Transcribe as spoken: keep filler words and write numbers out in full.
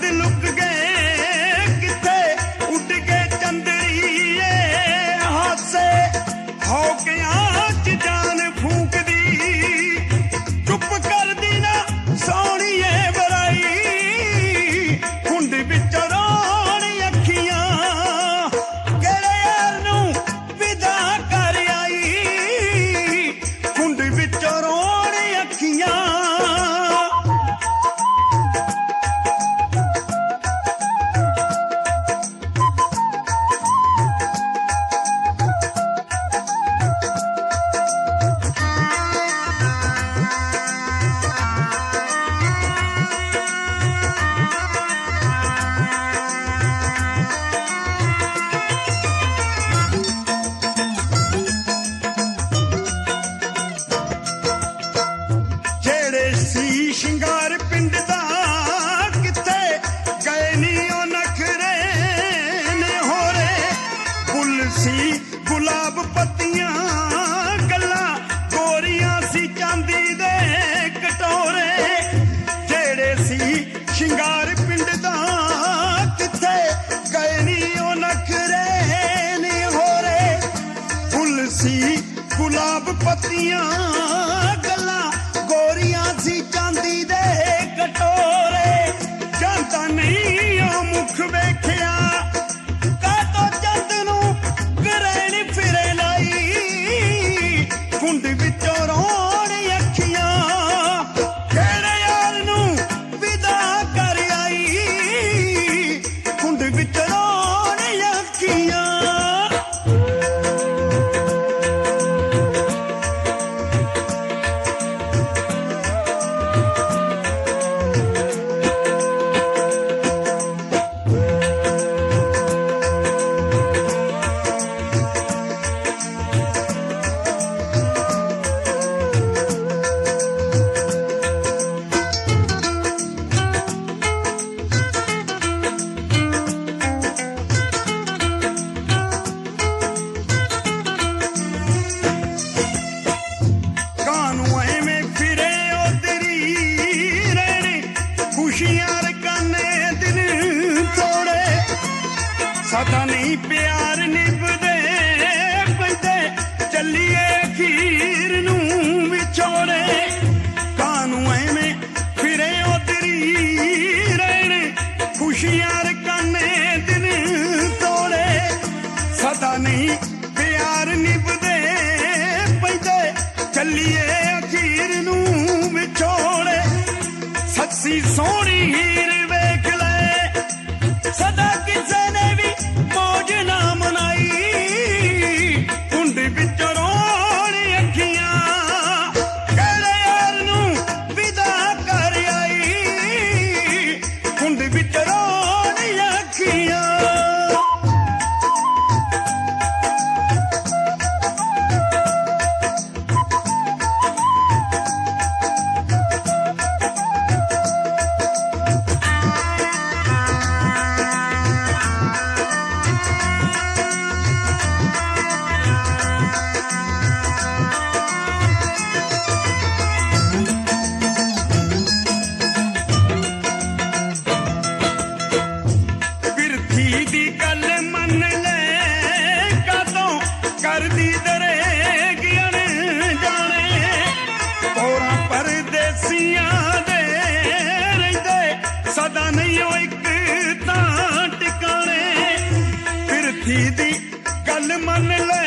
चांद लुक गए किथे उड़ के चंदरीए हासे हो गया च जान फूक दी चुप कर दी ना सोहणीए बराई कुंड विच रोणी अखियां केड़े यार नूं विदा कर आई कुंड विच रोणी अखियां ਸ਼ਿੰਗਾਰ ਪਿੰਡ ਦਾ ਕਿੱਥੇ ਗਏ ਨੀ ਉਹ ਨਖਰੇ ਨੇ ਹੋਰੇ ਫੁੱਲ ਸੀ ਗੁਲਾਬ ਪੱਤੀਆਂ ਗੱਲਾਂ ਗੋਰੀਆਂ ਸੀ ਚਾਂਦੀ ਦੇ ਕਟੋਰੇ ਜਿਹੜੇ ਸੀ ਸ਼ਿੰਗਾਰ ਪਿੰਡ ਦਾ ਕਿੱਥੇ ਗਏ ਨੀ ਉਹ ਨਖਰੇ ਨੇ ਹੋਰੇ ਫੁੱਲ ਸੀ ਗੁਲਾਬ ਪੱਤੀਆਂ ਗੱਲਾਂ ਗੋਰੀਆਂ ਸੀ ਚਾਂਦੀ ਦੇ ਕਟੋਰੇ ਜਾਂਦਾ ਨਹੀਂ ਉਹ ਮੁਖ ਵੇਖਿਆ ਕਾਤੋਂ ਚੰਦ ਨੂੰ ਗਰੈਣ ਫਿਰੇ ਲਾਈ ਕੁੰਡ ਵਿੱਚੋਂ ਰੋਣੀ ਅੱਖੀਆਂ ਕਿਹੜੇ ਯਾਰ ਨੂੰ ਵਿਦਾ ਕਰ ਆਈ ਕੁੰਡ ਵਿੱਚ ਰੋਣੀ ਅੱਖੀਆਂ ਸਦਾ ਨਹੀਂ ਪਿਆਰ ਨਿਭਦੇ ਪੈਂਦੇ ਚੱਲੀਏ ਅਖੀਰ ਨੂੰ ਵਿਛੋੜੇ ਕਾਨੂੰ ਐਵੇਂ ਫਿਰੇ ਉਧਰੀ ਰਹਿਣ ਖੁਸ਼ੀਆਂ ਰਕਾਨੇ ਦਿਨ ਤੋੜੇ ਸਦਾ ਨਹੀਂ ਪਿਆਰ ਨਿਭਦੇ ਪੈਂਦੇ ਚੱਲੀਏ ਅਖੀਰ ਨੂੰ ਵਿਛੋੜੇ ਸੱਚੀ ਸੋਹਣੀ ਹੀਰ ਵੇਖ ਲੈ ਸਦਾ ਕਿਸੇ ਨੇ ਵੀ ਮੌਜ ਨਾ ਮਨਾਈ ਕੁੰਡ ਵਿੱਚ ਰੋਣੀ ਅੱਖੀਆਂ ਕਿਹੜੇ ਯਾਰ ਨੂੰ ਵਿਦਾ ਕਰ ਆਈ ਕੁੰਡ ਵਿੱਚ ਰੋਣੀ ਅੱਖੀਆਂ ਦੀ ਗੱਲ ਮੰਨ ਲੈ ਕਦੋਂ ਕਰਦੀ ਦਰੇਗੀਆਂ ਜਾਣੇ ਹੋਰਾਂ ਪਰਦੇਸੀਆਂ ਦੇ ਰਹਿੰਦੇ ਸਦਾ ਨਹੀਂ ਉਹ ਇੱਕ ਤਾਂ ਟਿਕਾਣੇ ਫਿਰਤੀ ਦੀ ਗੱਲ ਮੰਨ ਲੈ